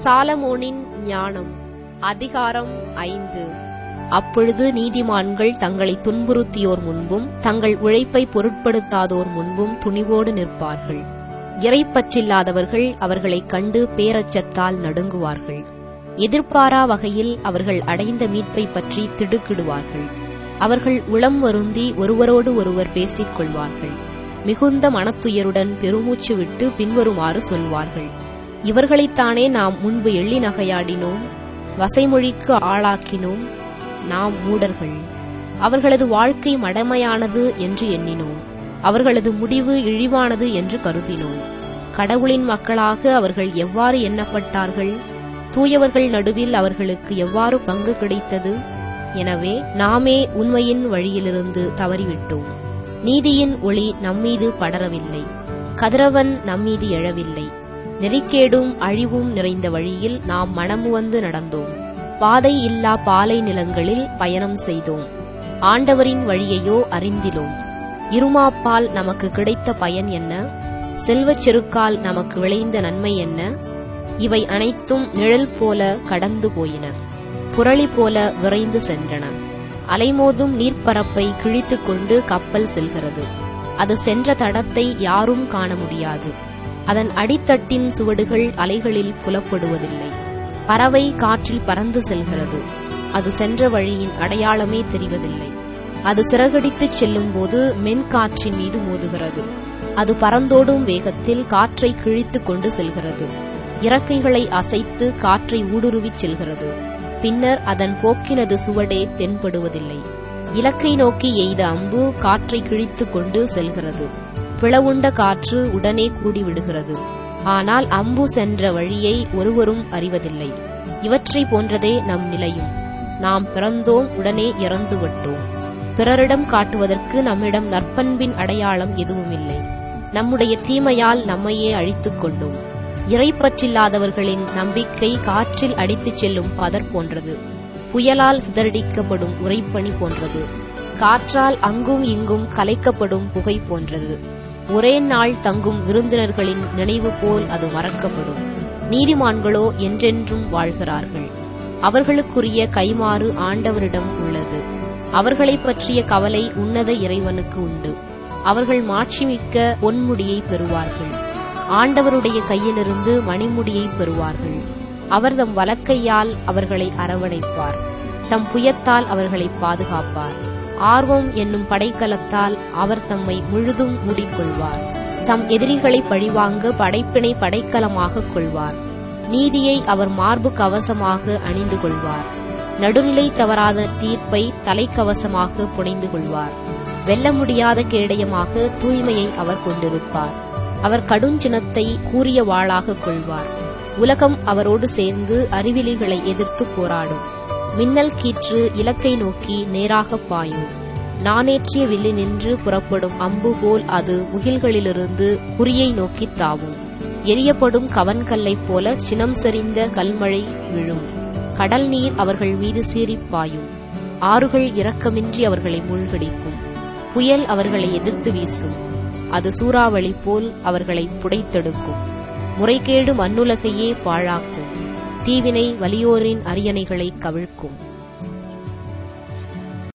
சாலமோனின் ஞானம். அதிகாரம் 5. அப்பொழுது நீதிமான்கள் தங்களை துன்புறுத்தியோர் முன்பும் தங்கள் உழைப்பை பொருட்படுத்தாதோர் முன்பும் துணிவோடு நிற்பார்கள். இறைப்பற்றில்லாதவர்கள் அவர்களைக் கண்டு பேரச்சத்தால் நடுங்குவார்கள். எதிர்பாரா வகையில் அவர்கள் அடைந்த மீட்பை பற்றி திடுக்கிடுவார்கள். அவர்கள் உளம் வருந்தி ஒருவரோடு ஒருவர் பேசிக் கொள்வார்கள். மிகுந்த மனத்துயருடன் பெருமூச்சு விட்டு பின்வருமாறு சொல்வார்கள்: இவர்களைத்தானே நாம் முன்பு எள்ளி நகையாடினோம், வசைமொழிக்கு ஆளாக்கினோம். நாம் மூடர்கள். அவர்களது வாழ்க்கை மடமையானது என்று எண்ணினோம். அவர்களது முடிவு இழிவானது என்று கருதினோம். கடவுளின் மக்களாக அவர்கள் எவ்வாறு எண்ணப்பட்டார்கள்? தூயவர்கள் நடுவில் அவர்களுக்கு எவ்வாறு பங்கு கிடைத்தது? எனவே நாமே உண்மையின் வழியிலிருந்து தவறிவிட்டோம். நீதியின் ஒளி நம்மீது படரவில்லை. கதிரவன் நம்மீது எழவில்லை. நெறிக்கேடும் அழிவும் நிறைந்த வழியில் நாம் மனமுவந்து நடந்தோம். பாதை இல்லா பாலை நிலங்களில் பயணம் செய்தோம். ஆண்டவரின் வழியையோ அறிந்திலோம். இருமாப்பால் நமக்கு கிடைத்த பயன் என்ன? செல்வச் செருக்கால் நமக்கு விளைந்த நன்மை என்ன? இவை அனைத்தும் நிழல் போல கடந்து போயின, புரளி போல விரைந்து சென்றன. அலைமோதும் நீர்ப்பரப்பை கிழித்துக் கொண்டு கப்பல் செல்கிறது. அது சென்ற தடத்தை யாரும் காண முடியாது. அதன் அடித்தட்டின் சுவடுகள் அலைகளில் புலப்படுவதில்லை. பறவை காற்றில் பறந்து செல்கிறது. அது சென்ற வழியின் அடையாளமே தெரிவதில்லை. அது சிறகடித்துச் செல்லும்போது மென்காற்றின் மீது மோதுகிறது. அது பறந்தோடும் வேகத்தில் காற்றை கிழித்துக் கொண்டு செல்கிறது. இறக்கைகளை அசைத்து காற்றை ஊடுருவிச் செல்கிறது. பின்னர் அதன் போக்கினது சுவடே தென்படுவதில்லை. இலக்கை நோக்கி எய்த அம்பு காற்றை கிழித்துக் கொண்டு செல்கிறது. பிளவுண்ட காற்று உடனே கூடிவிடுகிறது. ஆனால் அம்பு சென்ற வழியை ஒருவரும் அறிவதில்லை. இவற்றை போன்றதே நம் நிலையும். நாம் பிறந்தோம், உடனே இறந்துவிட்டோம். பிறரிடம் காட்டுவதற்கு நம்மிடம் நற்பண்பின் அடையாளம் எதுவுமில்லை. நம்முடைய தீமையால் நம்மையே அழித்துக் கொண்டோம். இறைப்பற்றில்லாதவர்களின் நம்பிக்கை காற்றில் அடித்துச் செல்லும் பதர் போன்றது. புயலால் சிதறடிக்கப்படும் உறைபனி போன்றது. காற்றால் அங்கும் இங்கும் கலைக்கப்படும் புகை போன்றது. ஒரே நாள் தங்கும் விருந்தினர்களின் நினைவு போல் அது மறக்கப்படும். நீதிமான்களோ என்றென்றும் வாழ்கிறார்கள். அவர்களுக்குரிய கைமாறு ஆண்டவரிடம் உள்ளது. அவர்களைப் பற்றிய கவலை உன்னத இறைவனுக்கு உண்டு. அவர்கள் மாட்சிமிக்க பொன்முடியை பெறுவார்கள். ஆண்டவருடைய கையிலிருந்து மணிமுடியை பெறுவார்கள். அவர் தம் வலக்கையால் அவர்களை அரவணைப்பார். தம் புயத்தால் அவர்களை பாதுகாப்பார். ஆர்வம் என்னும் படைக்கலத்தால் அவர் தம்மை முழுதும் மூடிக்கொள்வார். தம் எதிரிகளை பழிவாங்க படைப்பினை படைக்கலமாக கொள்வார். நீதியை அவர் மார்பு கவசமாக அணிந்து கொள்வார். நடுநிலை தவறாத தீர்ப்பை தலைக்கவசமாக புனைந்து கொள்வார். வெல்ல முடியாத கேடயமாக தூய்மையை அவர் கொண்டிருப்பார். அவர் கடுஞ்சினத்தை கூரிய வாளாக கொள்வார். உலகம் அவரோடு சேர்ந்து அறிவிலிகளை எதிர்த்து போராடும். மின்னல் கீற்று இலக்கை நோக்கி நேராக பாயும். நானேற்றிய வில்லி நின்று புறப்படும் அம்பு போல் அது முகில்களிலிருந்து குறியை நோக்கி தாவும். எரியப்படும் கவன்கல்லைப் போல சினம் செறிந்த கல்மழை விழும். கடல் நீர் அவர்கள் மீது சீறிப் பாயும். ஆறுகள் இரக்கமின்றி அவர்களை மூழ்கடிக்கும். புயல் அவர்களை எதிர்த்து வீசும். அது சூறாவளி போல் அவர்களை புடைத்தெடுக்கும். முறைகேடு மண்ணுலகையே பாழாக்கும். தீவினை வலியோரின் அரியணைகளை கவிழ்க்கும்.